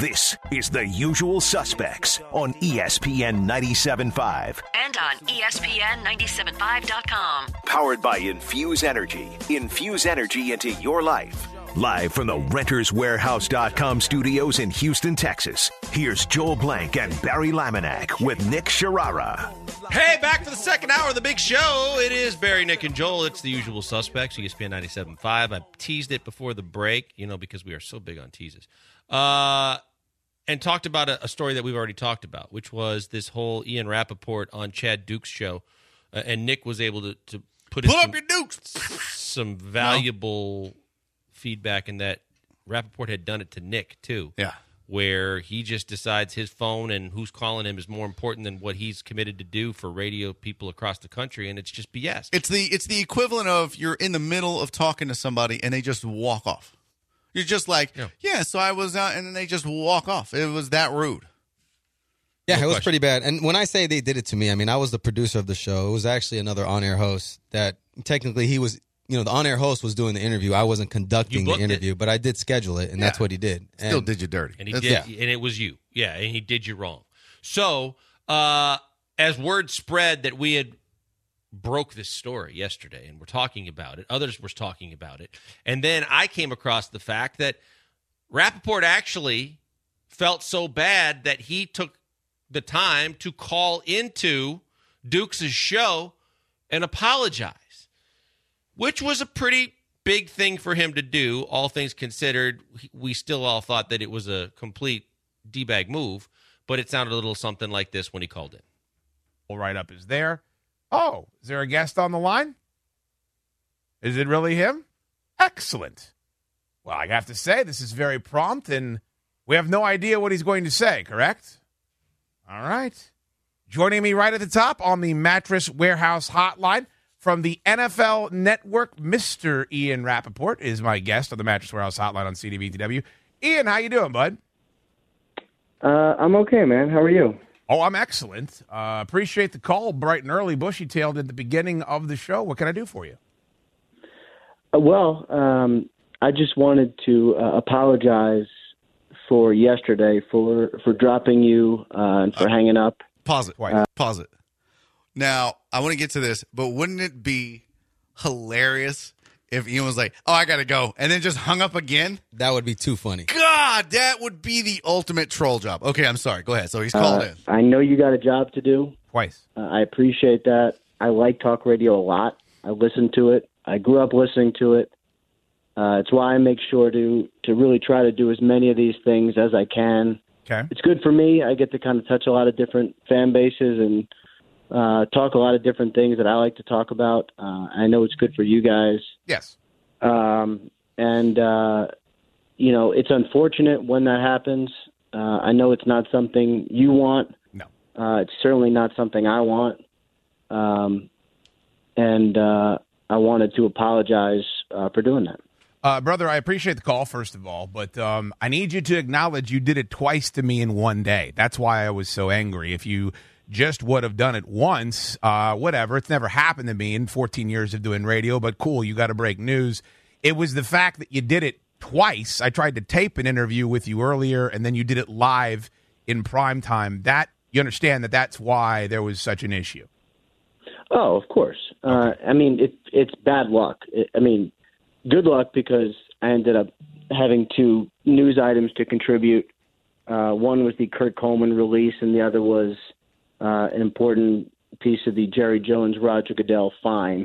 This is The Usual Suspects on ESPN 97.5. And on ESPN975.com. Powered by Infuse Energy. Infuse energy into your life. Live from the RentersWarehouse.com studios in Houston, Texas. Here's Joel Blank and Barry Laminack with Nick Sharara. Hey, back for the second hour of the big show. It is Barry, Nick, and Joel. It's The Usual Suspects, ESPN 97.5. I teased it before the break, because we are so big on teases. And talked about a story that we've already talked about, which was this whole Ian Rappaport on Chad Duke's show. And Nick was able to put up your Dukes! Some valuable feedback in that Rappaport had done it to Nick, too. Yeah. Where he just decides his phone and who's calling him is more important than what he's committed to do for radio people across the country, and it's just BS. It's the equivalent of you're in the middle of talking to somebody and they just walk off. You're just like, yeah, so I was out, and then they just walk off. It was that rude. Yeah, it was pretty bad. And when I say they did it to me, I was the producer of the show. It was actually another on-air host that technically he was, the on-air host was doing the interview. I wasn't conducting the interview, but I did schedule it, and that's what he did. Still did you dirty. And he did, and it was you. Yeah, and he did you wrong. So, as word spread that we had broke this story yesterday, and we're talking about it. Others were talking about it. And then I came across the fact that Rappaport actually felt so bad that he took the time to call into Dukes' show and apologize, which was a pretty big thing for him to do, all things considered. We still all thought that it was a complete D-bag move, but it sounded a little something like this when he called in. Write-up is there. Oh, is there a guest on the line? Is it really him? Excellent. Well, I have to say, this is very prompt, and we have no idea what he's going to say, correct? All right. Joining me right at the top on the Mattress Warehouse hotline from the NFL Network, Mr. Ian Rappaport is my guest on the Mattress Warehouse hotline on CDBTW. Ian, how you doing, bud? I'm okay, man. How are you? Oh, I'm excellent. Appreciate the call, bright and early, bushy-tailed at the beginning of the show. What can I do for you? I just wanted to apologize for yesterday, for dropping you and for hanging up. Pause it. Pause it. Now, I want to get to this, but wouldn't it be hilarious if Ian was like, oh, I got to go, and then just hung up again? That would be too funny. God, that would be the ultimate troll job. Okay, I'm sorry. Go ahead. So he's called in. I know you got a job to do. Twice. I appreciate that. I like talk radio a lot. I listen to it. I grew up listening to it. It's why I make sure to really try to do as many of these things as I can. Okay. It's good for me. I get to kind of touch a lot of different fan bases and talk a lot of different things that I like to talk about. I know it's good for you guys. Yes. It's unfortunate when that happens. I know it's not something you want. No. It's certainly not something I want. I wanted to apologize for doing that. Brother, I appreciate the call, first of all, but I need you to acknowledge you did it twice to me in one day. That's why I was so angry. If you just would have done it once, whatever. It's never happened to me in 14 years of doing radio, but cool, you got to break news. It was the fact that you did it twice. I tried to tape an interview with you earlier, and then you did it live in prime time. That you understand that's why there was such an issue. Oh, of course. Okay. It's bad luck. Good luck because I ended up having two news items to contribute. One was the Kurt Coleman release, and the other was an important piece of the Jerry Jones, Roger Goodell fine.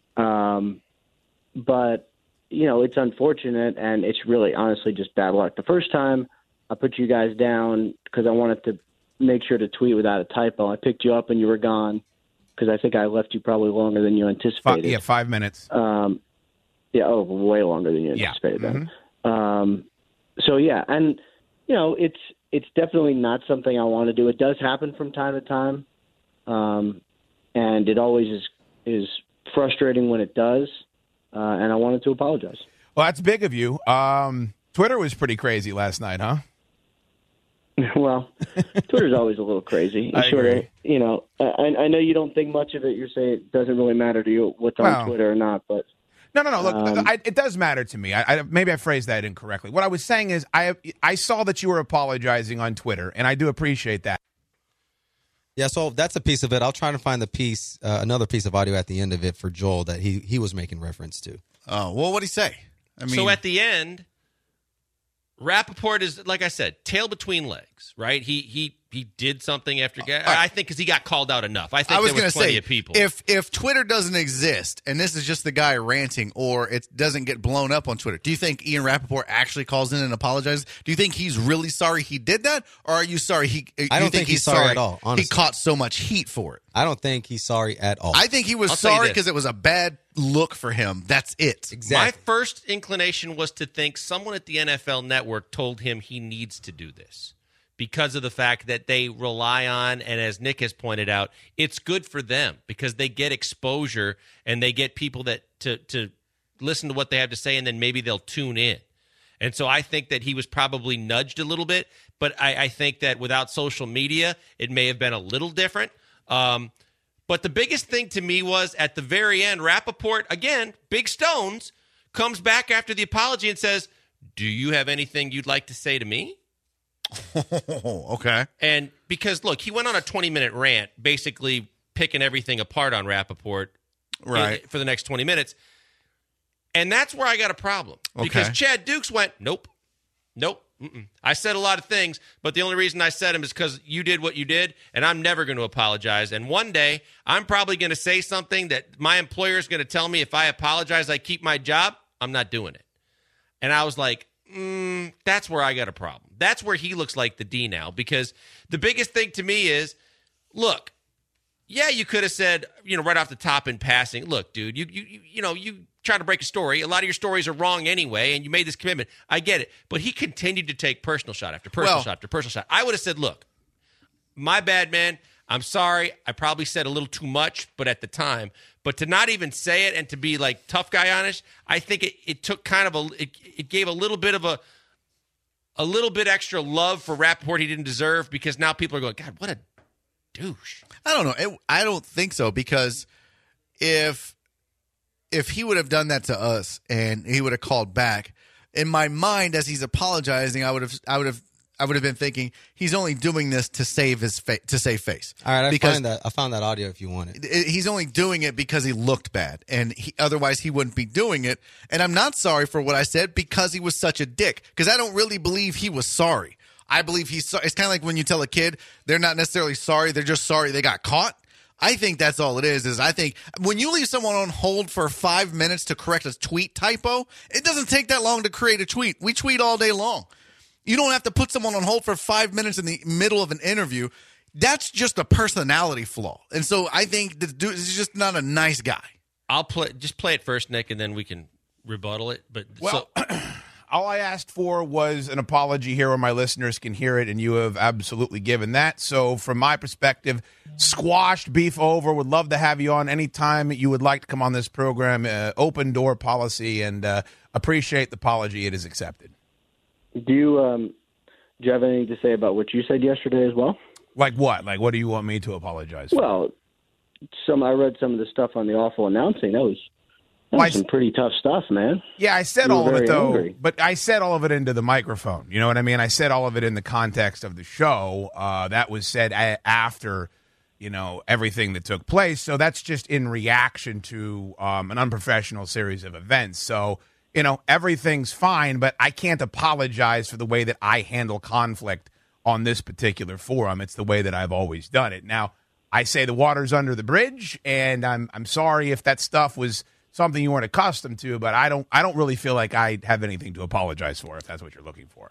But, it's unfortunate, and it's really honestly just bad luck. The first time I put you guys down because I wanted to make sure to tweet without a typo. I picked you up and you were gone because I think I left you probably longer than you anticipated. 5 minutes. Way longer than you anticipated. Mm-hmm. It's definitely not something I want to do. It does happen from time to time, and it always is frustrating when it does, and I wanted to apologize. Well, that's big of you. Twitter was pretty crazy last night, huh? Well, Twitter's always a little crazy. I agree. I know you don't think much of it. You're saying it doesn't really matter to you what's on Twitter or not, but No. Look, it does matter to me. Maybe I phrased that incorrectly. What I was saying is I saw that you were apologizing on Twitter, and I do appreciate that. Yeah, so that's a piece of it. I'll try to find the piece, another piece of audio at the end of it for Joel that he was making reference to. Oh, well, what'd he say? I mean, so at the end, Rappaport is, like I said, tail between legs, right? He did something after. I think because he got called out enough. I think there was plenty of people. If Twitter doesn't exist and this is just the guy ranting, or it doesn't get blown up on Twitter, do you think Ian Rappaport actually calls in and apologizes? Do you think he's really sorry he did that, or are you sorry I don't think he's sorry at all. Honestly, he caught so much heat for it. I don't think he's sorry at all. I think he was sorry because it was a bad look for him. That's it. Exactly. My first inclination was to think someone at the NFL Network told him he needs to do this, because of the fact that they rely on, and as Nick has pointed out, it's good for them because they get exposure and they get people that to listen to what they have to say, and then maybe they'll tune in. And so I think that he was probably nudged a little bit, but I think that without social media, it may have been a little different. But the biggest thing to me was at the very end, Rappaport, again, big stones, comes back after the apology and says, "Do you have anything you'd like to say to me?" Okay. And because, look, he went on a 20-minute rant basically picking everything apart on Rappaport for the next 20 minutes. And that's where I got a problem. Okay. Because Chad Dukes went, nope. I said a lot of things, but the only reason I said them is because you did what you did, and I'm never going to apologize. And one day, I'm probably going to say something that my employer is going to tell me if I apologize, I keep my job. I'm not doing it. And I was like, that's where I got a problem. That's where he looks like the D now, because the biggest thing to me is, look, yeah, you could have said, right off the top in passing, look, dude, you try to break a story. A lot of your stories are wrong anyway, and you made this commitment. I get it. But he continued to take personal shot after personal shot after personal shot. I would have said, look, my bad, man. I'm sorry. I probably said a little too much, but at the time. But to not even say it and to be like tough guy honest, I think it took kind of it gave a little bit of a little bit extra love for Rappaport he didn't deserve, because now people are going, God, what a douche. I don't know. I don't think so, because if he would have done that to us and he would have called back, in my mind as he's apologizing, I would have been thinking he's only doing this to save face. All right, I found that audio if you want it. He's only doing it because he looked bad, and otherwise he wouldn't be doing it. And I'm not sorry for what I said because he was such a dick, because I don't really believe he was sorry. I believe it's kind of like when you tell a kid they're not necessarily sorry, they're just sorry they got caught. I think that's all it is I think when you leave someone on hold for 5 minutes to correct a tweet typo, it doesn't take that long to create a tweet. We tweet all day long. You don't have to put someone on hold for 5 minutes in the middle of an interview. That's just a personality flaw. And so I think this dude is just not a nice guy. I'll play it first, Nick, and then we can rebuttal it. But all I asked for was an apology here where my listeners can hear it, and you have absolutely given that. So from my perspective, squashed, beef over. Would love to have you on anytime you would like to come on this program. Open door policy, and appreciate the apology. It is accepted. Do you have anything to say about what you said yesterday as well? Like what? Like what do you want me to apologize for? Well, I read some of the stuff on the awful announcing. That was some pretty tough stuff, man. Yeah, I said all of it, though. Angry. But I said all of it into the microphone. You know what I mean? I said all of it in the context of the show. That was said after, everything that took place. So that's just in reaction to an unprofessional series of events. So, everything's fine, but I can't apologize for the way that I handle conflict on this particular forum. It's the way that I've always done it. Now, I say the water's under the bridge, and I'm sorry if that stuff was something you weren't accustomed to, but I don't really feel like I have anything to apologize for, if that's what you're looking for.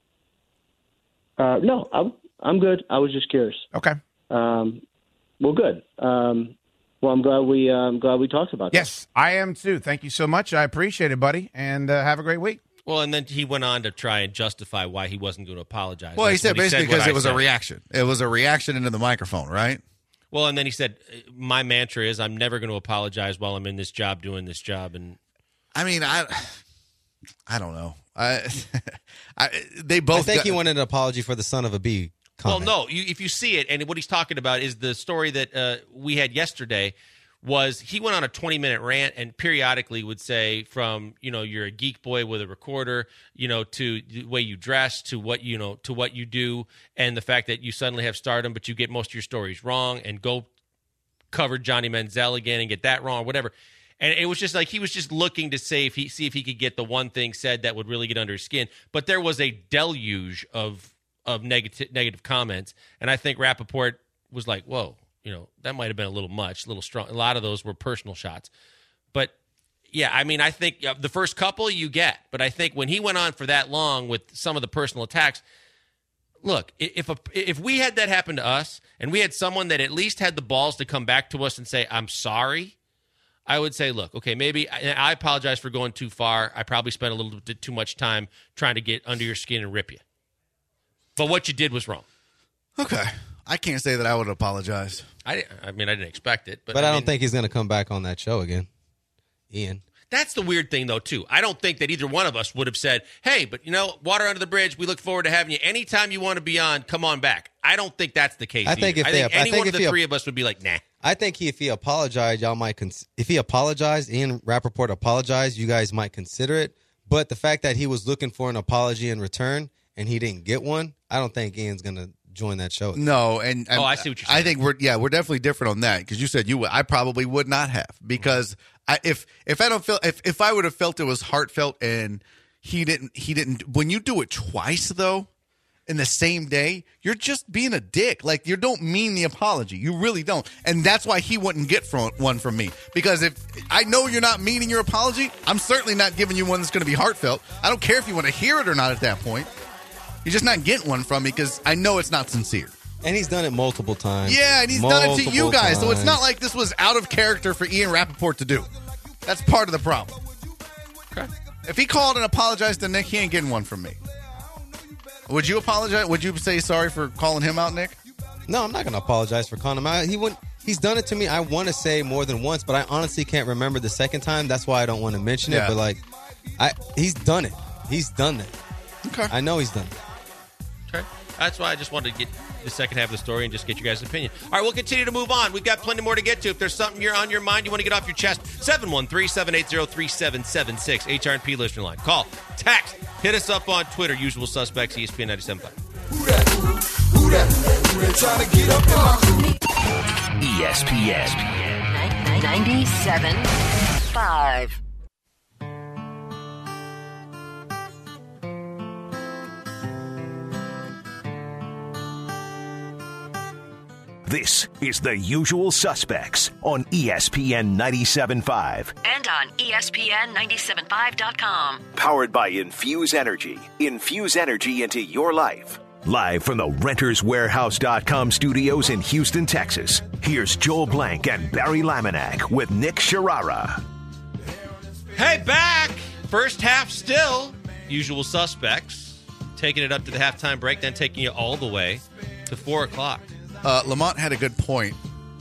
No, I'm good. I was just curious. Okay. Well, good. Well, I'm glad we talked about that. Yes, I am too. Thank you so much. I appreciate it, buddy, and have a great week. Well, and then he went on to try and justify why he wasn't going to apologize. Well, he said basically because it was a reaction. It was a reaction into the microphone, right? Well, and then he said, my mantra is I'm never going to apologize while I'm in this job doing this job. And I mean, I don't know. They both. I think he wanted an apology for the son of a bee comment. Well, no. If you see it, and what he's talking about is the story that we had yesterday, was he went on a 20-minute rant and periodically would say from, you're a geek boy with a recorder, to the way you dress, to what you do, and the fact that you suddenly have stardom, but you get most of your stories wrong, and go cover Johnny Manziel again and get that wrong, whatever. And it was just like he was just looking to see if he could get the one thing said that would really get under his skin. But there was a deluge of negative comments, and I think Rappaport was like, whoa. That might have been a little much, a little strong. A lot of those were personal shots. But, yeah, I mean, I think the first couple you get. But I think when he went on for that long with some of the personal attacks, look, if we had that happen to us and we had someone that at least had the balls to come back to us and say, I'm sorry, I would say, look, okay, maybe I apologize for going too far. I probably spent a little bit too much time trying to get under your skin and rip you. But what you did was wrong. Okay. I can't say that I would apologize. I didn't expect it. But I don't think he's going to come back on that show again, Ian. That's the weird thing, though, too. I don't think that either one of us would have said, hey, but, water under the bridge, we look forward to having you. Anytime you want to be on, come on back. I don't think that's the case. I think any one of the three of us would be like, nah. I think if he apologized, y'all might if he apologized, Ian Rappaport apologized, you guys might consider it. But the fact that he was looking for an apology in return and he didn't get one, I don't think Ian's going to join that show. No, and I see what you're saying. I think we're definitely different on that because you said you would. I probably would not have because if I would have felt it was heartfelt and he didn't. When you do it twice though, in the same day, you're just being a dick. Like you don't mean the apology, you really don't, and that's why he wouldn't get one from me because if I know you're not meaning your apology, I'm certainly not giving you one that's going to be heartfelt. I don't care if you want to hear it or not at that point. You're just not getting one from me because I know it's not sincere. And he's done it multiple times. Yeah, and he's done it to you guys. So it's not like this was out of character for Ian Rappaport to do. That's part of the problem. Okay. If he called and apologized to Nick, he ain't getting one from me. Would you apologize? Would you say sorry for calling him out, Nick? No, I'm not going to apologize for calling him out. He's done it to me, I want to say, more than once, but I honestly can't remember the second time. That's why I don't want to mention it. But, he's done it. He's done it. Okay. I know he's done it. Okay. That's why I just wanted to get the second half of the story and just get you guys' opinion. All right, we'll continue to move on. We've got plenty more to get to. If there's something you're on your mind, you want to get off your chest, 713-780-3776, HRP listener line. Call, text, hit us up on Twitter, Usual Suspects, ESPN 97.5. ESPN 97.5. This is The Usual Suspects on ESPN 97.5. And on ESPN975.com. Powered by Infuse Energy. Infuse energy into your life. Live from the RentersWarehouse.com studios in Houston, Texas. Here's Joel Blank and Barry Laminack with Nick Sharara. Hey, back! First half still. Usual Suspects. Taking it up to the halftime break, then taking you all the way to 4 o'clock. Lamont had a good point.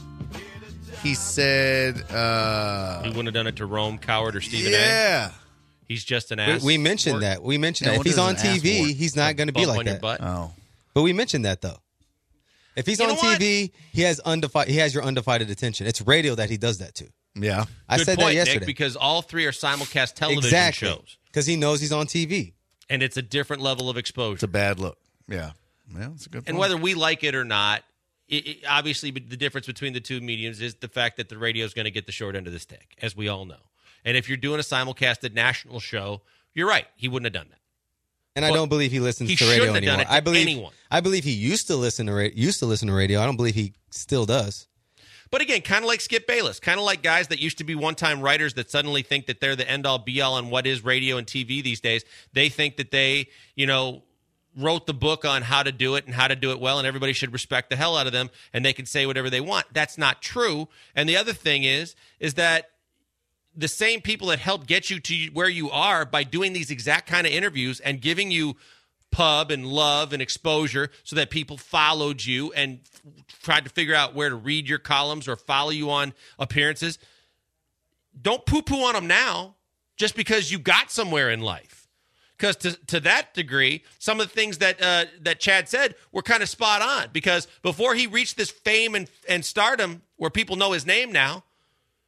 He said... he wouldn't have done it to Rome, Coward, or Stephen A. Yeah. He's just an ass. We mentioned that. We mentioned that. If he's on TV, he's not going to be like that. Oh. But we mentioned that, though. If he's on TV, he has your undivided attention. It's radio that he does that to. Yeah. I said that yesterday. Nick, because all three are simulcast television shows. Because he knows he's on TV. And it's a different level of exposure. It's a bad look. Yeah. Well, it's a good point. And whether we like it or not, obviously the difference between the two mediums is the fact that the radio is going to get the short end of the stick, as we all know. And if you're doing a simulcasted national show, you're right. He wouldn't have done that. And I don't believe he listens to radio anymore. Done it to anyone. I believe he used to listen to radio. I don't believe he still does. But again, kind of like Skip Bayless, kind of like guys that used to be one-time writers that suddenly think that they're the end-all, be-all on what is radio and TV these days. They think that they, wrote the book on how to do it and how to do it well, and everybody should respect the hell out of them, and they can say whatever they want. That's not true. And the other thing is that the same people that helped get you to where you are by doing these exact kind of interviews and giving you pub and love and exposure so that people followed you and tried to figure out where to read your columns or follow you on appearances, don't poo-poo on them now just because you got somewhere in life. Because to that degree, some of the things that Chad said were kind of spot on. Because before he reached this fame and stardom where people know his name now,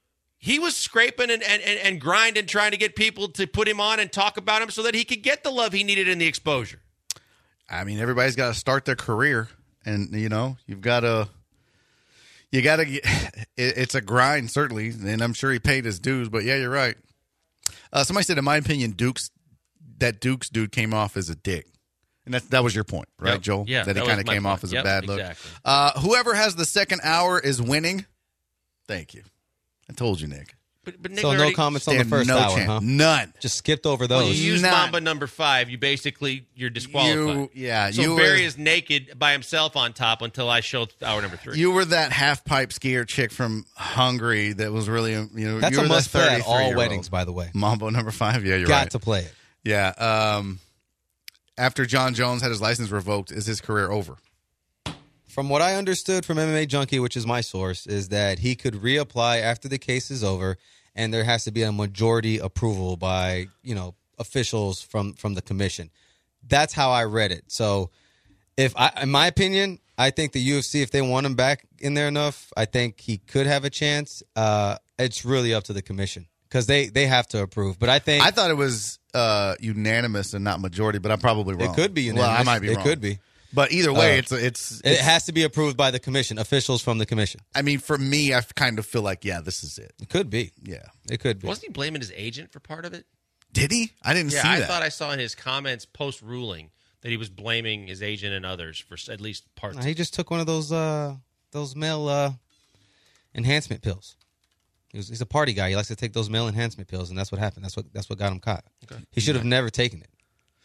he was scraping and grinding, trying to get people to put him on and talk about him so that he could get the love he needed in the exposure. I mean, everybody's got to start their career, and you've got to. You got to get. It's a grind, certainly, and I'm sure he paid his dues. But yeah, you're right. Somebody said, in my opinion, Dukes dude came off as a dick, and that was your point, right, Joel? Yeah, that he kind of came off as a bad look. Exactly. Whoever has the second hour is winning. Thank you. I told you, Nick. But Nick, so no comments on the first hour, huh? None. Just skipped over those. When you use Mamba number 5, you're disqualified. So Barry is naked by himself on top until I show hour number 3. You were that half-pipe skier chick from Hungary that was really, That's a must play at all weddings, by the way. Mambo number 5, yeah, you're right. Got to play it. Yeah. After John Jones had his license revoked, is his career over? From what I understood from MMA Junkie, which is my source, is that he could reapply after the case is over, and there has to be a majority approval by, officials from the commission. That's how I read it. So, in my opinion, I think the UFC, if they want him back in there enough, I think he could have a chance. It's really up to the commission because they have to approve. But I thought it was unanimous and not majority, but I'm probably wrong. It could be unanimous. Well, I might be wrong. It could be. But either way, it has to be approved by the commission, officials from the commission. I mean, for me, I kind of feel like, yeah, this is it. It could be. Yeah. It could be. Wasn't he blaming his agent for part of it? Did he? I didn't see that. I thought I saw in his comments post-ruling that he was blaming his agent and others for at least parts. He just took one of those male enhancement pills. He's a party guy. He likes to take those male enhancement pills, and that's what happened. That's what got him caught. Okay. He should have never taken it.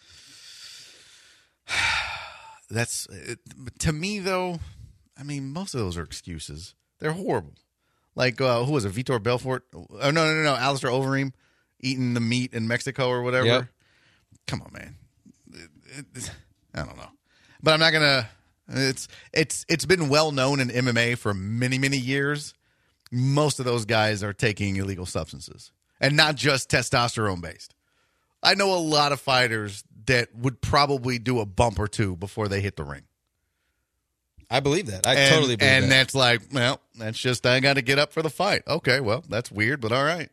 That's to me, though. I mean, most of those are excuses. They're horrible. Like who was it? Vitor Belfort? Oh no, Alistair Overeem eating the meat in Mexico or whatever. Yep. Come on, man. I don't know, but I'm not gonna. It's been well known in MMA for many years. Most of those guys are taking illegal substances, and not just testosterone based. I know a lot of fighters that would probably do a bump or two before they hit the ring. I believe that. I totally believe that. And that's like, well, that's just, I got to get up for the fight. Okay, well, that's weird, but all right.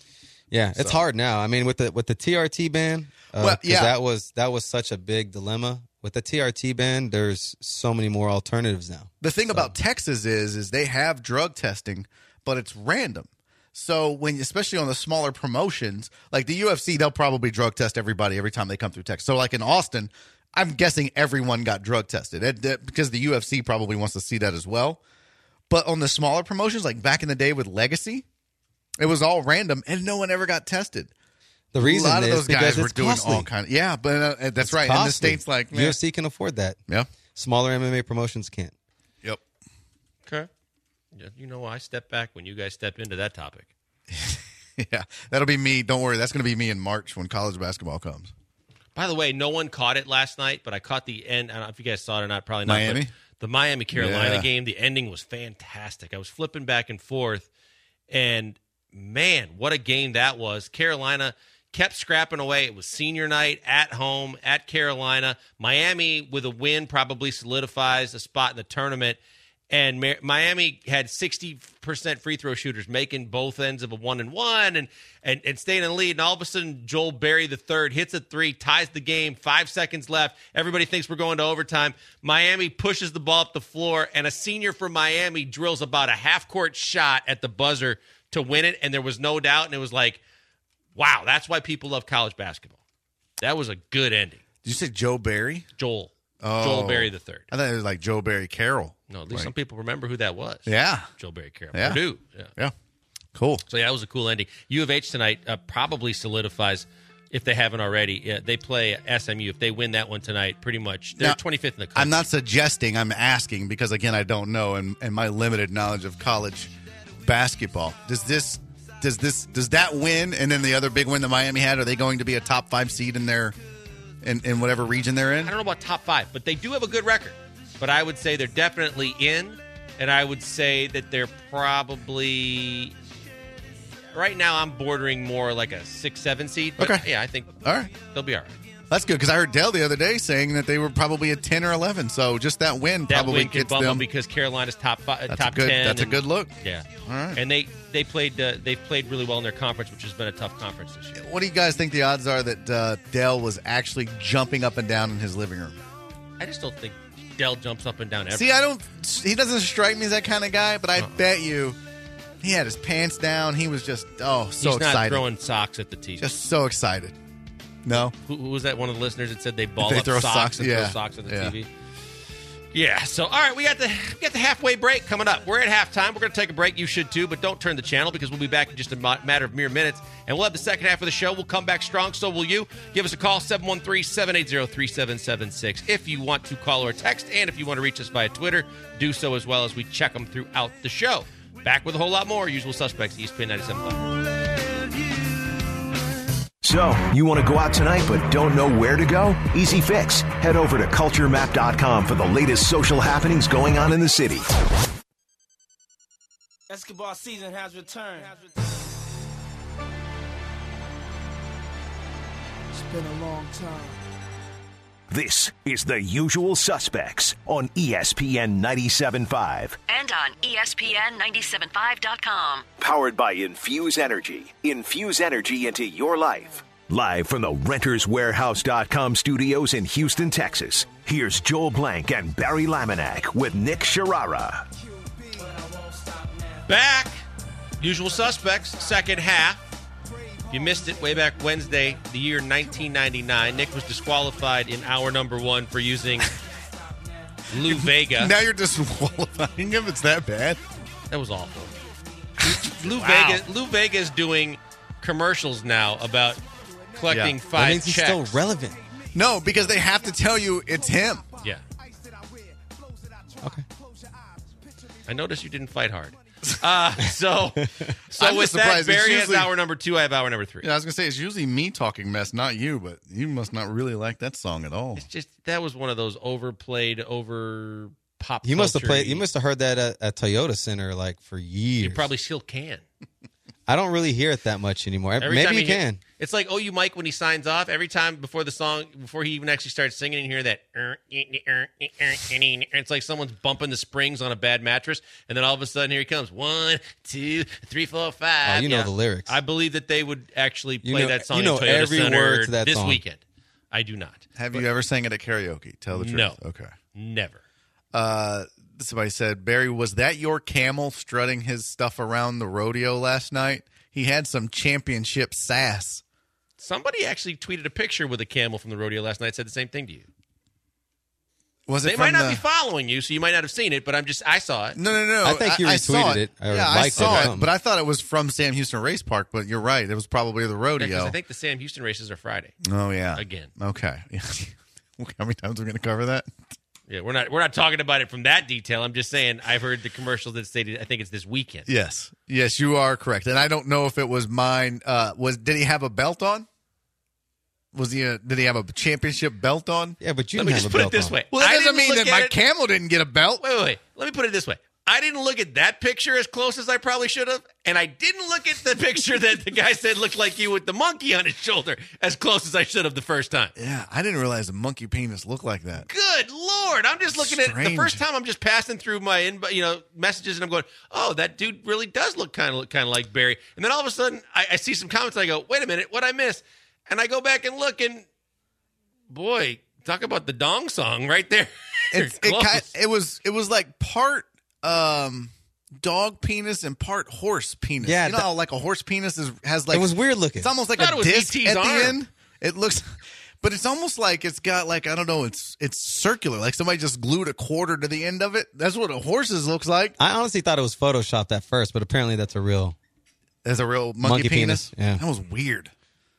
Yeah, it's hard now. I mean, with the TRT ban, that was such a big dilemma. With the TRT ban, there's so many more alternatives now. The thing about Texas is they have drug testing, but it's random. So especially on the smaller promotions, like the UFC, they'll probably drug test everybody every time they come through Texas. So like in Austin, I'm guessing everyone got drug tested because the UFC probably wants to see that as well. But on the smaller promotions, like back in the day with Legacy, it was all random and no one ever got tested. The reason a lot of those guys were doing costly. all kind of but that's right. Costly. In the States, like UFC can afford that. Yeah, smaller MMA promotions can't. Yep. Okay. Yeah, I stepped back when you guys stepped into that topic. Yeah, that'll be me. Don't worry, that's going to be me in March when college basketball comes. By the way, no one caught it last night, but I caught the end. I don't know if you guys saw it or not. Probably not. Miami? The Miami-Carolina game, the ending was fantastic. I was flipping back and forth, and man, what a game that was. Carolina kept scrapping away. It was senior night at home at Carolina. Miami, with a win, probably solidifies a spot in the tournament. And Miami had 60% free throw shooters making both ends of a 1-and-1 and staying in the lead. And all of a sudden, Joel Berry III hits a 3, ties the game, 5 seconds left. Everybody thinks we're going to overtime. Miami pushes the ball up the floor, and a senior from Miami drills about a half-court shot at the buzzer to win it. And there was no doubt. And it was like, wow, that's why people love college basketball. That was a good ending. Did you say Joe Berry? Joel Berry III. I thought it was like Joe Berry Carroll. No, at least some people remember who that was. Yeah. Joe Berry Carroll. Yeah. Purdue. Yeah. Cool. So, that was a cool ending. U of H tonight probably solidifies, if they haven't already. They play SMU. If they win that one tonight, pretty much, they're 25th in the country. I'm not suggesting, I'm asking because, again, I don't know, and my limited knowledge of college basketball. Does that win, and then the other big win that Miami had, are they going to be a top 5 seed in their in whatever region they're in? I don't know about top 5, but they do have a good record. But I would say they're definitely in, and I would say that they're probably right now I'm bordering more like a 6-7 seed. But okay. Yeah, I think all right. They'll be all right. That's good because I heard Dell the other day saying that they were probably at 10 or 11. So just that win probably gets them because Carolina's top 10. That's a good look. Yeah. All right. And they've played really well in their conference, which has been a tough conference this year. What do you guys think the odds are that Dell was actually jumping up and down in his living room? I just don't think Dell jumps up and down ever. See, he doesn't strike me as that kind of guy, but I bet you he had his pants down. He was just, so excited. He's not throwing socks at the TV. Just so excited. No? Who was that one of the listeners that said they ball they up throw socks and throw socks at the TV? Yeah. So, all right, we got the halfway break coming up. We're at halftime. We're going to take a break. You should too, but don't turn the channel because we'll be back in just a matter of mere minutes, and we'll have the second half of the show. We'll come back strong. So will you. Give us a call, 713-780-3776 if you want to call or text, and if you want to reach us via Twitter, do so as well as we check them throughout the show. Back with a whole lot more. Usual Suspects, ESPN 97.5. So, you want to go out tonight but don't know where to go? Easy fix. Head over to culturemap.com for the latest social happenings going on in the city. Basketball season has returned. It's been a long time. This is The Usual Suspects on ESPN 97.5. And on ESPN975.com. Powered by Infuse Energy. Infuse energy into your life. Live from the RentersWarehouse.com studios in Houston, Texas. Here's Joel Blank and Barry Laminack with Nick Sharara. Back. Usual Suspects, second half. If you missed it way back Wednesday, the year 1999, Nick was disqualified in hour number 1 for using Lou Vega. Now you're disqualifying him? It's that bad? That was awful. Lou Vega is doing commercials now about collecting 5 that means checks. He's still relevant. No, because they have to tell you it's him. Yeah. Okay. I noticed you didn't fight hard. So with that, surprised. Barry has hour number 2. I have hour number 3. Yeah, I was going to say, it's usually me talking mess, not you, but you must not really like that song at all. It's just, that was one of those overplayed, over pop You must have culture-y. You must have heard that at Toyota Center like for years. You probably still can. I don't really hear it that much anymore. Every Maybe time you can. It's like OU Mike when he signs off. Every time before he even actually starts singing, you hear that. It's like someone's bumping the springs on a bad mattress, and then all of a sudden here he comes. 1, 2, 3, 4, 5. Oh, you know the lyrics. I believe that they would actually play that song. You know in Toyota every Center word to that this song. weekend. I do not. Have you ever sang it at karaoke? Tell the truth. No. Okay. Never. Somebody said, Barry, was that your camel strutting his stuff around the rodeo last night? He had some championship sass. Somebody actually tweeted a picture with a camel from the rodeo last night. Said the same thing to you. Was it? They might not be following you, so you might not have seen it. But I saw it. No. I think you retweeted it. I saw it, but I thought it was from Sam Houston Race Park. But you're right; it was probably the rodeo. Yeah, I think the Sam Houston races are Friday. Oh yeah, again. Okay. How many times are we going to cover that? Yeah, we're not talking about it from that detail. I'm just saying I've heard the commercials that stated I think it's this weekend. Yes, you are correct. And I don't know if it was mine. Did he have a belt on? Did he have a championship belt on? Yeah, but you Let me didn't just have a put belt it this on. way. Well, that I doesn't didn't mean look that my at it- camel didn't get a belt. Wait. Let me put it this way. I didn't look at that picture as close as I probably should have, and I didn't look at the picture that the guy said looked like you with the monkey on his shoulder as close as I should have the first time. Yeah, I didn't realize a monkey penis looked like that. Good Lord. I'm just looking at it. The Strange. first time I'm just passing through my messages and I'm going, oh, that dude really does look kind of like Barry. And then all of a sudden I see some comments and I go, wait a minute, what'd I miss? And I go back and look and boy, talk about the dong song right there. It was like part dog penis and part horse penis. Yeah, you know how like a horse penis has like it was weird looking. It's almost like I thought a it was disc E.T.'s at the arm. end. It looks, but it's almost like it's got like I don't know. It's circular. Like somebody just glued a quarter to the end of it. That's what a horse's looks like. I honestly thought it was photoshopped at first, but apparently that's a real. There's a real monkey penis. Yeah, that was weird.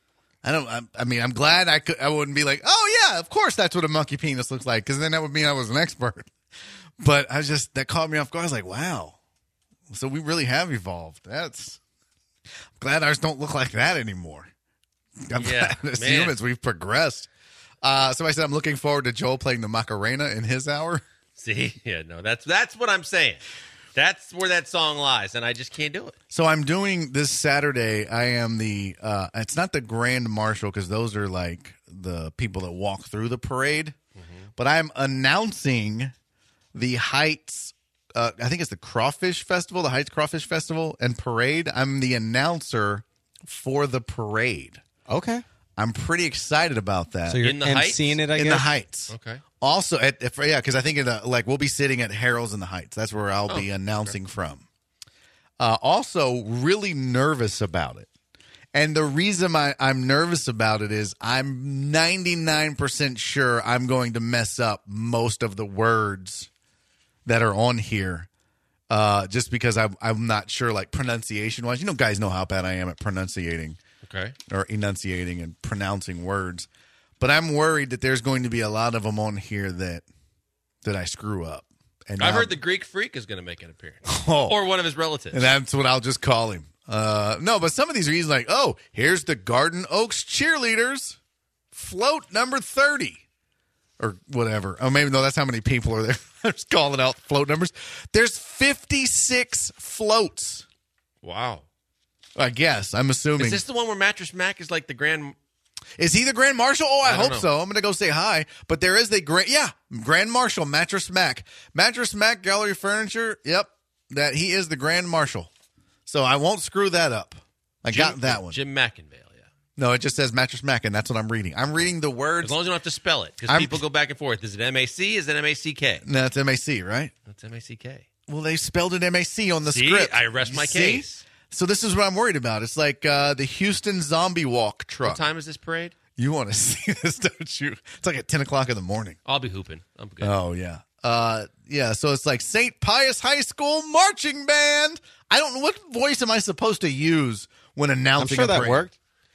I mean, I'm glad I wouldn't be like, oh yeah, of course that's what a monkey penis looks like, because then that would mean I was an expert. But that caught me off guard. I was like, wow. So we really have evolved. I'm glad ours don't look like that anymore. I'm glad as humans we've progressed. Somebody said I'm looking forward to Joel playing the Macarena in his hour. See? Yeah, no, that's what I'm saying. That's where that song lies, and I just can't do it. So I'm doing this Saturday. I am the. It's not the Grand Marshal because those are like the people that walk through the parade, but I'm announcing the Heights. I think it's the Crawfish Festival, the Heights Crawfish Festival and Parade. I'm the announcer for the parade. Okay. I'm pretty excited about that. So you're in the Heights? seeing it, I guess? In the Heights. Okay. Also, because I think we'll be sitting at Harold's in the Heights. That's where I'll be announcing from. Also, really nervous about it. And the reason I'm nervous about it is I'm 99% sure I'm going to mess up most of the words that are on here. Just because I'm not sure, like, pronunciation-wise. Guys know how bad I am at pronunciating. Okay. Or enunciating and pronouncing words. But I'm worried that there's going to be a lot of them on here that I screw up. And I've heard the Greek Freak is going to make an appearance. Oh. Or one of his relatives. And that's what I'll just call him. No, but some of these reasons, like, here's the Garden Oaks cheerleaders. Float number 30. Or whatever. Oh, maybe, no, that's how many people are there. I'm just calling out float numbers. There's 56 floats. Wow. I guess. I'm assuming. Is this the one where Mattress Mac is like the grand... Is he the Grand Marshal? Oh, I hope know. so. I'm going to go say hi. But there is the Grand Marshal, Mattress Mac. Mattress Mac Gallery Furniture, yep, that he is the Grand Marshal. So I won't screw that up. I got that one. Jim McIngvale, yeah. No, it just says Mattress Mac, and that's what I'm reading. I'm reading the words. As long as you don't have to spell it, because people go back and forth. Is it M-A-C? Is it M-A-C-K? No, it's M-A-C, right? That's M-A-C-K. Well, they spelled it M-A-C on the See? script. I rest my case. So this is what I'm worried about. It's like the Houston Zombie Walk truck. What time is this parade? You want to see this, don't you? It's like at 10 o'clock in the morning. I'll be hooping. I'm good. Oh, yeah. So it's like St. Pius High School Marching Band. I don't know. What voice am I supposed to use when announcing I'm sure a parade? that worked.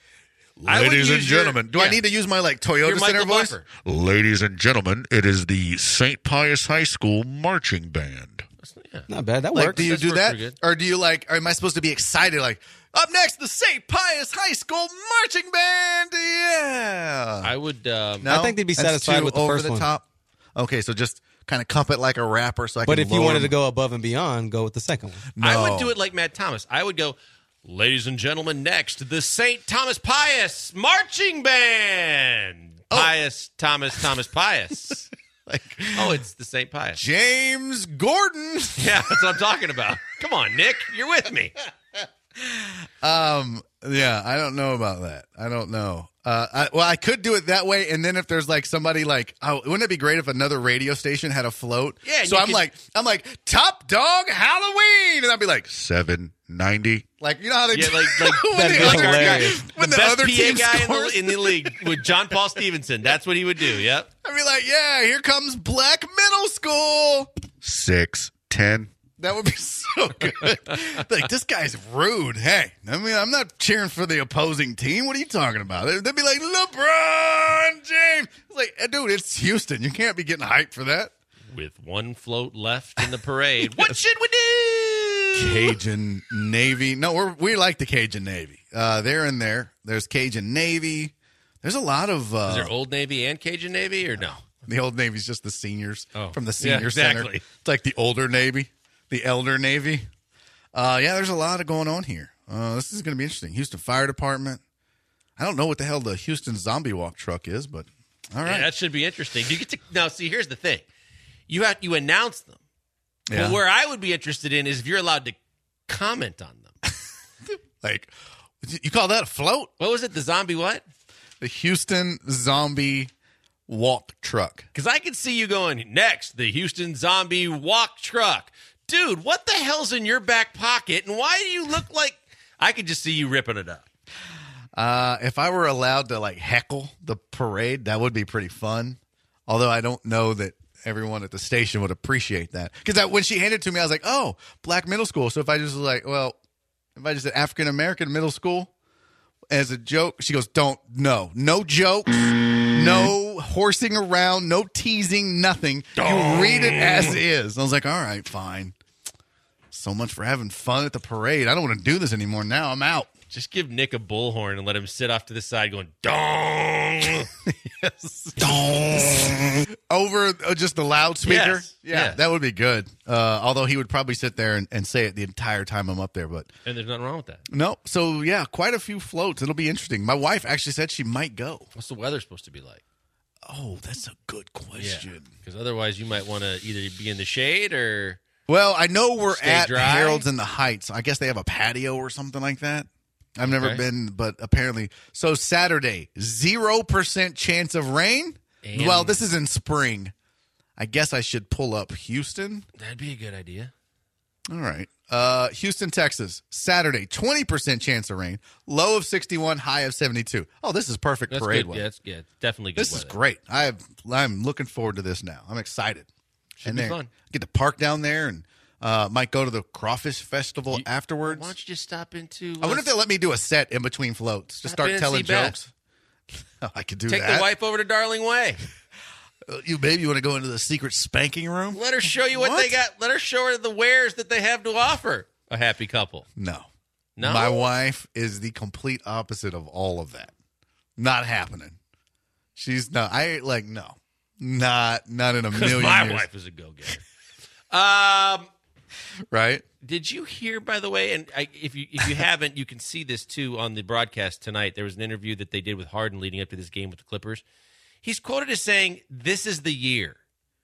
Ladies and gentlemen. Do I need to use my, like, Toyota Center voice? Buffer. Ladies and gentlemen, it is the St. Pius High School Marching Band. Yeah. Not bad. That Like, works. do you This do works that? pretty good. Or do you, like, am I supposed to be excited, like, up next, the St. Pius High School Marching Band? Yeah. I would... No? I think they'd be That's satisfied too with the over first the one. top. Okay, so just kind of cup it like a rapper so I But can if you lower wanted to them. go above and beyond, go with the second one. No. I would do it like Matt Thomas. I would go, ladies and gentlemen, next, the St. Thomas Pius Marching Band. Pius, Thomas Pius. Like, It's the St. Pius. James Gordon. Yeah, that's what I'm talking about. Come on, Nick. You're with me. Yeah, I don't know about that. I don't know. I could do it that way, and then if there's like somebody like, wouldn't it be great if another radio station had a float? Yeah. So I'm like, Top Dog Halloween, and I'd be like, $7.90. like, you know how they Yeah, do like when that'd the be other guy, hilarious. when the the best other PA team guy scores. in the league with John Paul Stevenson. That's what he would do. Yep. I'd be like, yeah, here comes Black Middle School. $6.10. That would be so good. Like, this guy's rude. Hey, I mean, I'm not cheering for the opposing team. What are you talking about? They'd be like, LeBron James. It's like, dude, it's Houston. You can't be getting hyped for that. With one float left in the parade, what should we do? Cajun Navy. No, we like the Cajun Navy. They're in there. There's Cajun Navy. There's a lot of... Is there Old Navy and Cajun Navy, or no? The Old Navy's just the seniors from the Yeah, senior center. exactly. It's like the older Navy. The Elder Navy. There's a lot going on here. This is going to be interesting. Houston Fire Department. I don't know what the hell the Houston Zombie Walk truck is, but all right. Yeah, that should be interesting. Do you get to now? See, here's the thing: you announce them. Yeah. But where I would be interested in is if you're allowed to comment on them. Like, you call that a float? What was it? The zombie what? The Houston Zombie Walk truck. Because I could see you going next. The Houston Zombie Walk truck. Dude, what the hell's in your back pocket, and why do you look like... I could just see you ripping it up. If I were allowed to, like, heckle the parade, that would be pretty fun. Although I don't know that everyone at the station would appreciate that. Because when she handed it to me, I was like, oh, Black Middle School. So if I just was like, well, if I just said African-American Middle School as a joke, she goes, no jokes, no horsing around, no teasing, nothing. You read it as is. I was like, all right, fine. So much for having fun at the parade. I don't want to do this anymore now. I'm out. Just give Nick a bullhorn and let him sit off to the side going, dong. Yes. Dong. Over just the loudspeaker? Yes. Yeah, Yes. that would be good. Although he would probably sit there and say it the entire time I'm up there. But And there's nothing wrong with that. no, so yeah, quite a few floats. It'll be interesting. My wife actually said she might go. What's the weather supposed to be like? Oh, that's a good question. Because otherwise you might want to either be in the shade or... Well, I know we're Stay at dry? Harold's in the Heights. I guess they have a patio or something like that. I've never Okay. been, but apparently. So Saturday, 0% chance of rain. And- Well, this is in spring. I guess I should pull up Houston. That'd be a good idea. All right. Houston, Texas, Saturday, 20% chance of rain. Low of 61, high of 72. Oh, this is perfect That's parade good. weather. Yeah, it's definitely good This is weather. great. I'm looking forward to this now. I'm excited. Should be fun. Get to park down there and might go to the Crawfish Festival afterwards. Why don't you just stop into... I wonder if they'll let me do a set in between floats. Just Stop start in and telling see Beth. jokes. I could do Take that. the wife over to Darling Way. You want to go into the secret spanking room? Let her show you what they got. Let her show her the wares that they have to offer. A happy couple. No. No? My wife is the complete opposite of all of that. Not happening. She's not. No. Not in a million Because my years. wife is a go-getter. Right? Did you hear, by the way, and if you haven't, you can see this too on the broadcast tonight. There was an interview that they did with Harden leading up to this game with the Clippers. He's quoted as saying, "This is the year."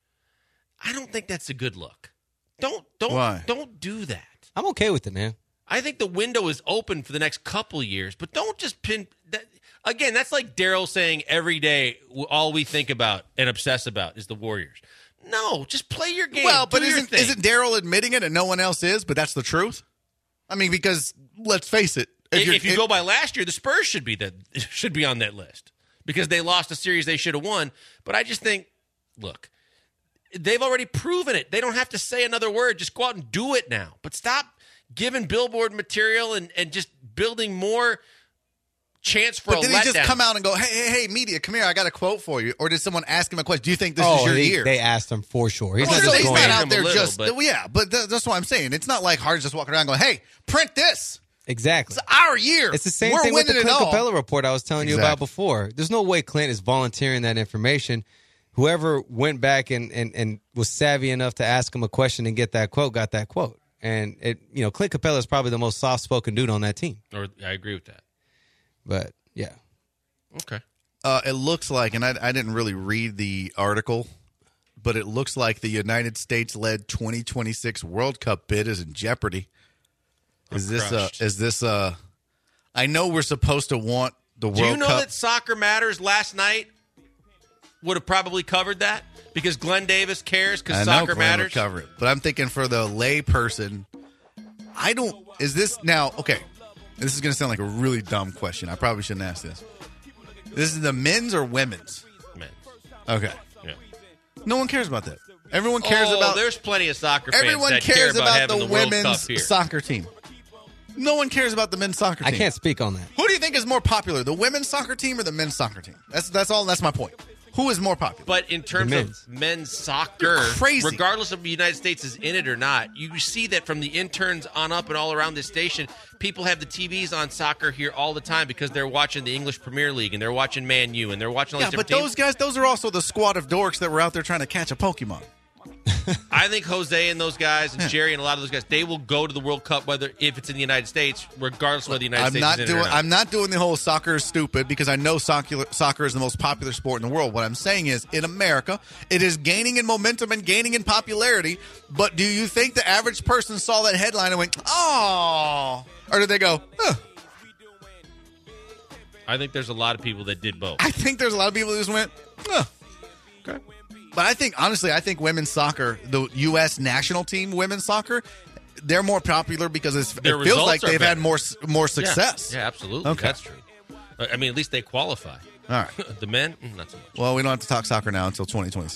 I don't think that's a good look. Why? Don't do that. I'm okay with it, man. I think the window is open for the next couple years, but don't just pin that. Again, that's like Daryl saying every day all we think about and obsess about is the Warriors. No, just play your game. Well, but Do your thing. isn't Daryl admitting it and no one else is? But that's the truth. I mean, because let's face it. If you go by last year, the Spurs should be on that list because they lost a series they should have won. But I just think, look, they've already proven it. They don't have to say another word. Just go out and do it now. But stop giving billboard material and just building more chance for a letdown. But did he just come out and go, hey, media, come here, I got a quote for you? Or did someone ask him a question? Do you think this is your year? They asked him for sure. He's Well, not so just he's going not in. out there a little, just, but- but that's what I'm saying. It's not like Harden's just walking around going, hey, print this. Exactly. It's our year. It's the same We're thing with the winning it Clint all. Capella report I was telling you about before. There's no way Clint is volunteering that information. Whoever went back and was savvy enough to ask him a question and get that quote got that quote. And Clint Capella is probably the most soft-spoken dude on that team. Or I agree with that. But yeah, Okay. It looks like, and I didn't really read the article, but it looks like the United States-led 2026 World Cup bid is in jeopardy. Is this I know we're supposed to want the World Cup. Do you know that Soccer Matters last night would have probably covered that? Because Glenn Davis cares because I know Soccer Glenn would Matters. cover it, but I'm thinking for the lay person, is this now, okay, this is going to sound like a really dumb question. I probably shouldn't ask this. This is the men's or women's? Men's. Okay. Yeah. No one cares about that. Everyone cares about. There's plenty of soccer fans Everyone that cares care about having the the World Cup women's here. soccer team. No one cares about the men's soccer team. I can't speak on that. Who do you think is more popular, the women's soccer team or the men's soccer team? That's all. That's my point. Who is more popular? But in terms of men's soccer, You're crazy. regardless of the United States is in it or not, you see that from the interns on up and all around this station, people have the TVs on soccer here all the time because they're watching the English Premier League and they're watching Man U and they're watching all Yeah, these but different those guys, those are also the squad of dorks that were out there trying to catch a Pokemon. I think Jose and those guys and Jerry and a lot of those guys, they will go to the World Cup if it's in the United States, regardless of whether the United States is in it or not. I'm not doing the whole soccer is stupid because I know soccer is the most popular sport in the world. What I'm saying is, in America, it is gaining in momentum and gaining in popularity. But do you think the average person saw that headline and went, "Oh," or did they go, "Huh"? I think there's a lot of people that did both. I think there's a lot of people that just went, "Huh." Okay. But I think, honestly, women's soccer, the U.S. national team women's soccer, they're more popular because it feels results like are they've had better. more success. Yeah, absolutely. Okay. That's true. I mean, at least they qualify. All right. The men, not so much. Well, we don't have to talk soccer now until 2026.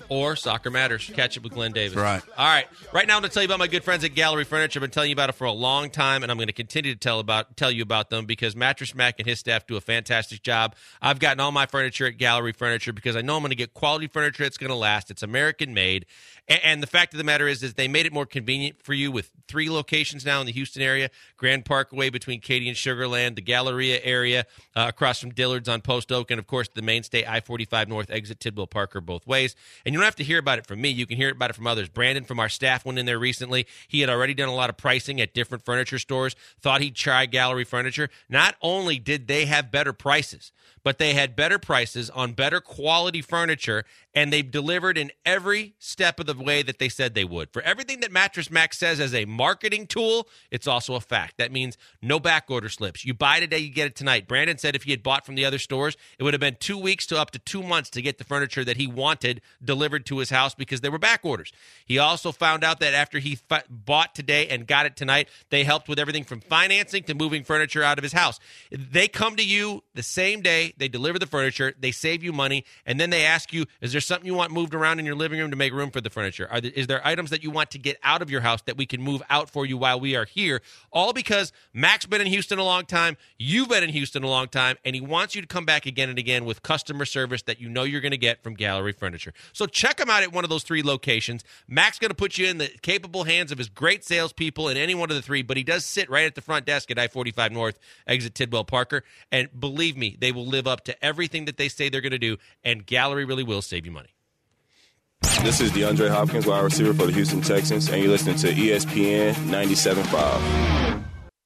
Or Soccer Matters. Catch it with Glenn Davis. Right. All right. Right now, I'm going to tell you about my good friends at Gallery Furniture. I've been telling you about it for a long time, and I'm going to continue to tell you about them because Mattress Mac and his staff do a fantastic job. I've gotten all my furniture at Gallery Furniture because I know I'm going to get quality furniture that's going to last. It's American-made. And the fact of the matter is they made it more convenient for you with 3 locations now in the Houston area, Grand Parkway between Katy and Sugar Land, the Galleria area across from Dillard's on Post Oak, and, of course, the mainstay I-45 North exit Tidwell Parker both ways. And you don't have to hear about it from me. You can hear about it from others. Brandon from our staff went in there recently. He had already done a lot of pricing at different furniture stores, thought he'd try Gallery Furniture. Not only did they have better prices, but they had better prices on better quality furniture, and they've delivered in every step of the way that they said they would. For everything that Mattress Mac says as a marketing tool, it's also a fact. That means no back order slips. You buy today, you get it tonight. Brandon said if he had bought from the other stores, it would have been 2 weeks to up to 2 months to get the furniture that he wanted delivered to his house because there were back orders. He also found out that after he bought today and got it tonight, they helped with everything from financing to moving furniture out of his house. They come to you the same day. They deliver the furniture, they save you money, and then they ask you, is there something you want moved around in your living room to make room for the furniture? Is there items that you want to get out of your house that we can move out for you while we are here? All because Mac's been in Houston a long time, you've been in Houston a long time, and he wants you to come back again and again with customer service that you know you're going to get from Gallery Furniture. So check him out at one of those 3 locations. Mac's going to put you in the capable hands of his great salespeople in any one of the 3, but he does sit right at the front desk at I-45 North, exit Tidwell Parker, and believe me, they will live up to everything that they say they're going to do, and Gallery really will save you money. This is DeAndre Hopkins, wide receiver for the Houston Texans, and you're listening to ESPN 97.5.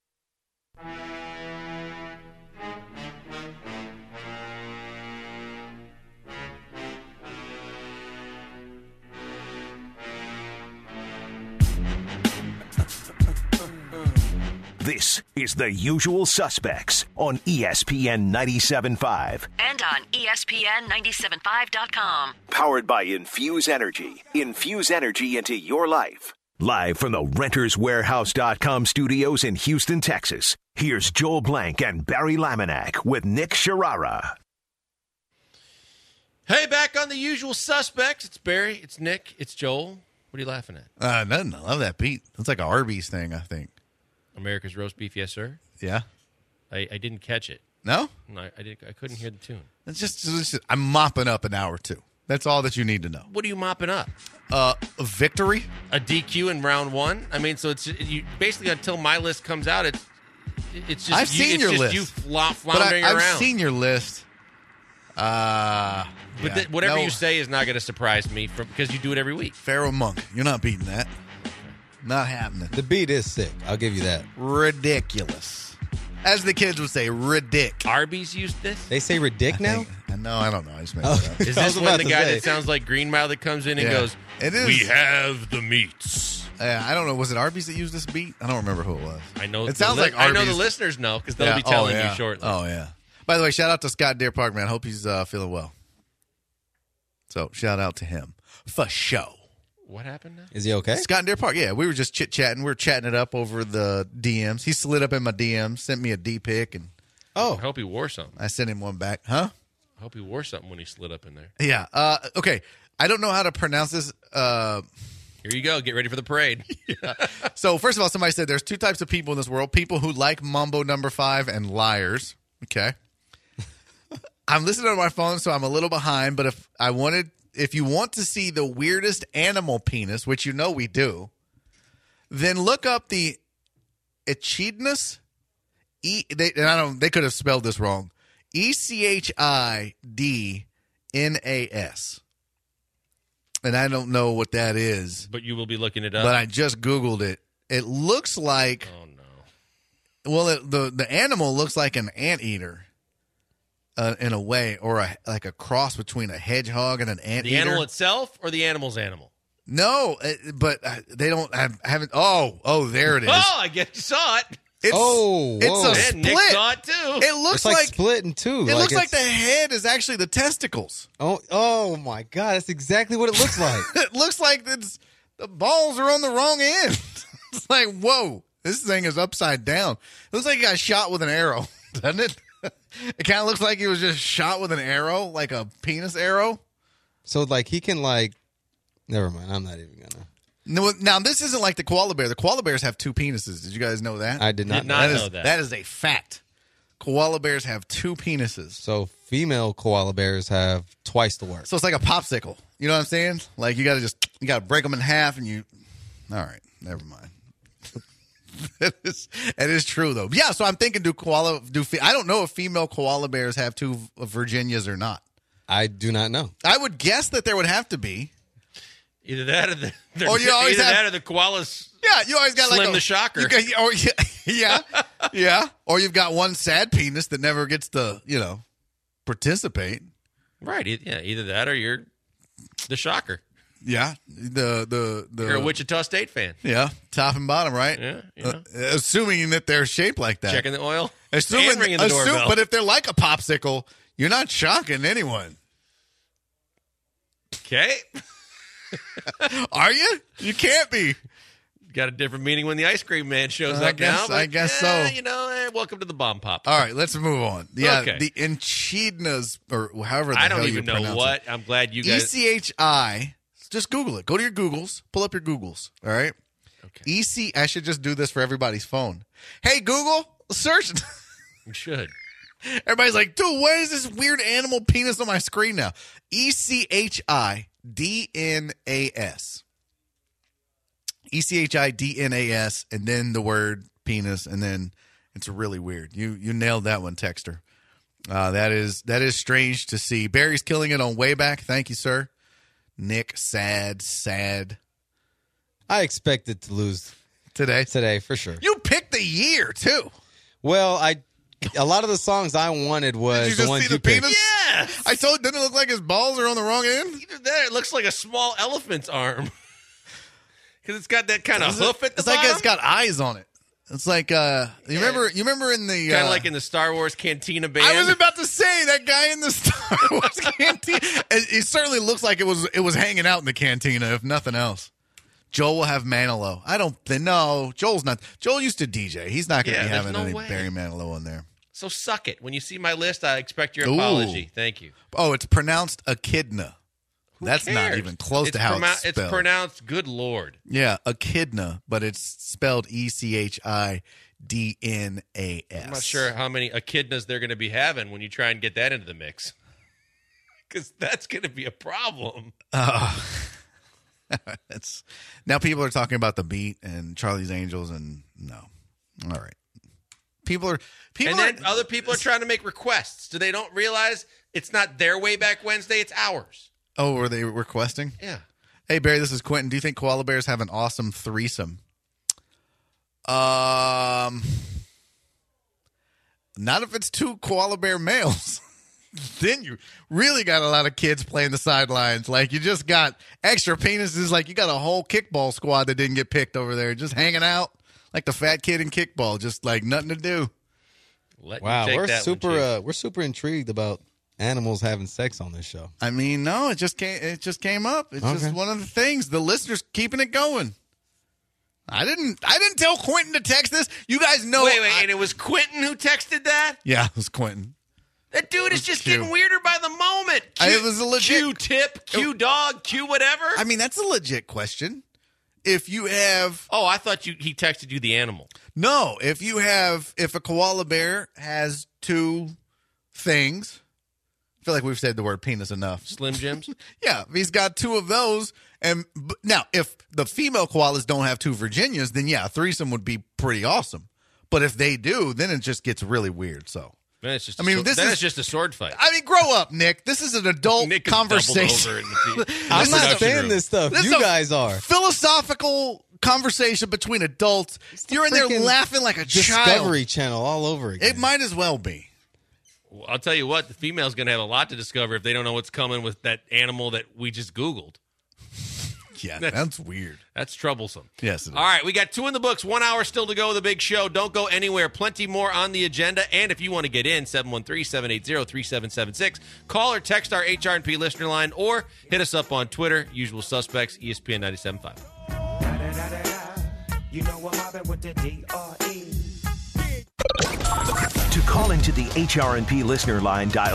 This is The Usual Suspects on ESPN 97.5. And on ESPN975.com. Powered by Infuse Energy. Infuse energy into your life. Live from the RentersWarehouse.com studios in Houston, Texas. Here's Joel Blank and Barry Laminack with Nick Sharara. Hey, back on The Usual Suspects. It's Barry, it's Nick, it's Joel. What are you laughing at? Nothing. I love that beat. It's like an Arby's thing, I think. America's Roast Beef, yes, sir. Yeah. I didn't catch it. No? No, I couldn't hear the tune. It's just I'm mopping up an hour 2. That's all that you need to know. What are you mopping up? A victory. A DQ in round 1? I mean, so it's you basically until my list comes out, it's just I've seen your list. You floundering I've around. I've seen your list. But whatever you say is not going to surprise me because you do it every week. Pharaoh Monk. You're not beating that. Not happening. The beat is sick. I'll give you that. Ridiculous. As the kids would say, ridic. Arby's used this? They say ridic now? No, I don't know. I just made it up. Is this one the guy that sounds like Green Mile that comes in and goes, it is. We have the meats? I don't know. Was it Arby's that used this beat? I don't remember who it was. I know. It sounds like Arby's. I know the listeners know because they'll be telling you shortly. Oh, yeah. By the way, shout out to Scott Deer Park, man. Hope he's feeling well. So, shout out to him. For show. What happened now? Is he okay? Scott Deer Park, yeah. We were just chit-chatting. We were chatting it up over the DMs. He slid up in my DMs, sent me a D-pic. And I hope he wore something. I sent him one back. Huh? I hope he wore something when he slid up in there. Yeah. Okay. I don't know how to pronounce this. Here you go. Get ready for the parade. So, first of all, somebody said there's 2 types of people in this world. People who like Mambo number 5 and liars. Okay. I'm listening on my phone, so I'm a little behind. But if you want to see the weirdest animal penis, which you know we do, then look up the Echidnas. They could have spelled this wrong. ECHIDNAS. And I don't know what that is. But you will be looking it up. But I just Googled it. It looks like. Oh no. Well, the animal looks like an anteater. In a way, or like a cross between a hedgehog and an anteater. The animal itself, or the animal's animal? No, but they don't haven't. Oh, there it is. Oh, I guess you saw it. It's a split. Nick saw it too. It looks it's like split in 2. It looks like the head is actually the testicles. Oh my God, that's exactly what it looks like. It looks like the balls are on the wrong end. It's like, whoa, this thing is upside down. It looks like he got shot with an arrow, doesn't it? It kind of looks like he was just shot with an arrow, like a penis arrow. So, like, he can, like, Never mind. I'm not even gonna. No, now, this isn't like the koala bear. The koala bears have 2 penises. Did you guys know that? I did not know that. That is a fact. Koala bears have 2 penises. So female koala bears have twice the work. So it's like a popsicle. You know what I'm saying? Like you got to break them in half and you. All right, never mind. That is true though. Yeah, so I'm thinking, I don't know if female koala bears have 2 Virginias or not. I do not know. I would guess that there would have to be. Either that or the that or the koalas. Yeah, you always got Slim like the shocker. Yeah. Or you've got one sad penis that never gets to participate. Right. Yeah. Either that or you're the shocker. Yeah. You're a Wichita State fan. Yeah. Top and bottom, right? Yeah. Assuming that they're shaped like that. Checking the oil. And ringing the doorbell. But if they're like a popsicle, you're not shocking anyone. Okay. Are you? You can't be. Got a different meaning when the ice cream man shows up now. I guess so. Welcome to the bomb pop. All right, let's move on. Yeah, okay. The Echidnas, or however the hell I don't you even know pronounce what. it. I'm glad you guys. ECHI. Just Google it. Go to your Googles. Pull up your Googles. All right. Okay. I should just do this for everybody's phone. Hey, Google, search. You should. Everybody's like, dude, what is this weird animal penis on my screen now? ECHIDNAS. ECHIDNAS, and then the word penis, and then it's really weird. You nailed that one, Texter. That is strange to see. Barry's killing it on Wayback. Thank you, sir. Nick, sad. I expected to lose today for sure. You picked the year too. Well, a lot of the songs I wanted was Did you just the ones see the you picked. penis? Yes. I told. Doesn't it look like his balls are on the wrong end? Either that, it looks like a small elephant's arm. Because it's got that kind of hoof at the It's bottom. like it's got eyes on it. It's like you remember in the kind of like in the Star Wars Cantina band. I was about to say that guy in the Star Wars cantina. It certainly looks like it was hanging out in the cantina, if nothing else. Joel will have Manilow. I don't think. No, Joel's not. Joel used to DJ. He's not going to be having any Barry Manilow on there. So suck it. When you see my list, I expect your apology. Thank you. Oh, it's pronounced echidna. That's cares? not even close to how it's spelled. It's pronounced good Lord. Yeah, echidna, but it's spelled ECHIDNAS. I'm not sure how many echidnas they're going to be having when you try and get that into the mix. Because that's going to be a problem. Now people are talking about The Beat and Charlie's Angels, and no. All right. Other people are trying to make requests. So they don't realize it's not their Wayback Wednesday, it's ours. Oh, were they requesting? Yeah. Hey, Barry, this is Quentin. Do you think koala bears have an awesome threesome? Not if it's 2 koala bear males. Then you really got a lot of kids playing the sidelines. Like, you just got extra penises. Like, you got a whole kickball squad that didn't get picked over there, just hanging out like the fat kid in kickball, just like nothing to do. Wow, we're super intrigued about animals having sex on this show. I mean, no, it just came up. It's just one of the things. The listeners keeping it going. I didn't tell Quentin to text this. You guys know. Wait, and it was Quentin who texted that? Yeah, it was Quentin. That dude is just getting weirder by the moment. It was a legit Q-tip, Q-dog, Q-whatever. I mean, that's a legit question. If you have... Oh, I thought he texted you the animal. No, if a koala bear has 2 things... I feel like we've said the word penis enough. Slim Jims? Yeah, if he's got 2 of those. And now, if the female koalas don't have 2 Virginias, then yeah, a threesome would be pretty awesome. But if they do, then it just gets really weird. So, then it's just it's just a sword fight. I mean, grow up, Nick. This is an adult Nick conversation. I'm not saying this stuff. You guys are. Philosophical conversation between adults. You're in there laughing like a child. Discovery Channel all over again. It might as well be. Well, I'll tell you what, the female's going to have a lot to discover if they don't know what's coming with that animal that we just Googled. Yeah, that's weird. That's troublesome. Yes, it is. All right, we got 2 in the books. 1 hour still to go with the big show. Don't go anywhere. Plenty more on the agenda. And if you want to get in, 713-780-3776. Call or text our HR&P listener line or hit us up on Twitter. Usual suspects, ESPN 97.5. You know I'm mobbing with the D-R-E. To call into the HR&P listener line, dial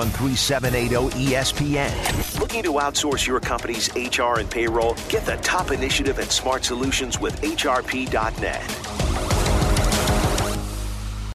713-780-ESPN. Looking to outsource your company's HR and payroll? Get the top initiative and smart solutions with HRP.net.